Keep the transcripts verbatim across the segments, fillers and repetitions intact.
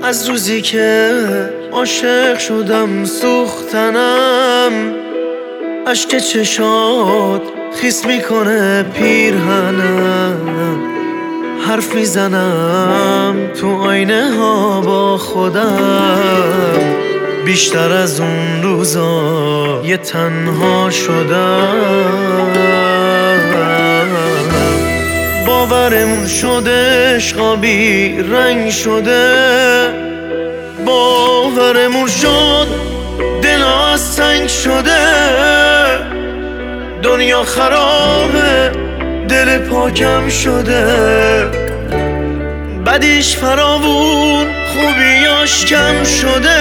از روزی که عاشق شدم سوختنم، اشک چشات خیس میکنه پیرهنم. حرف میزنم تو آینه ها با خودم، بیشتر از اون روزا یه تنها شدم. باورمون شده عشقا بی رنگ شده، باورمون شد دلا از سنگ شده. دنیا خرابه دل پاکم شده، بدیش فراوون خوبیاش کم شده.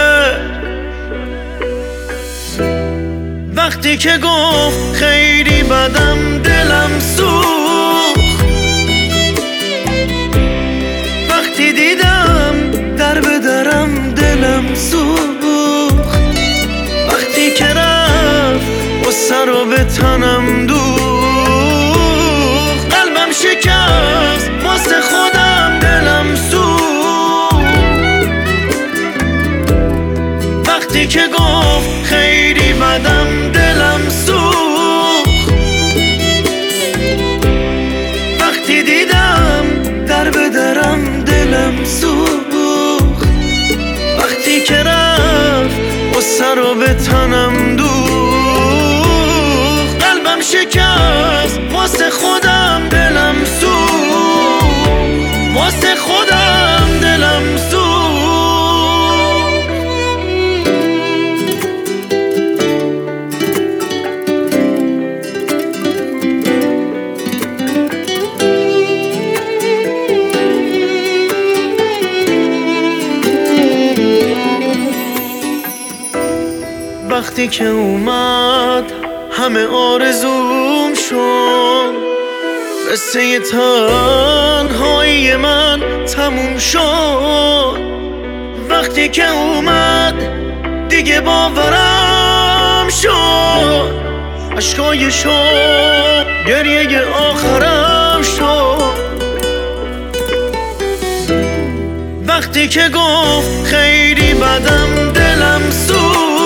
وقتی که گفت خیلی بدم دلم سوخت، وقتی دیدم در به درم دلم سوخت. وقتی که رفت و سر و به تنم دوخت، قلبم شکست واسه خودم دلم سوخت. وقتی که گفت خیلی بدم دلم سوخت، وقتی دیدم در به درم دلم سوخت. وقتی که رفت و سر و به تنم دوخت، قلبم شکست واسه خودم دلم سوخت، واسه خودم دلم سوخت. وقتی که اومد همه آرزوم شد، قصه تنهایی من تموم شد. وقتی که اومد دیگه باورم شد، عشقای شد گریه آخرم شد. وقتی که گفت خیلی بدم دلم سوخت،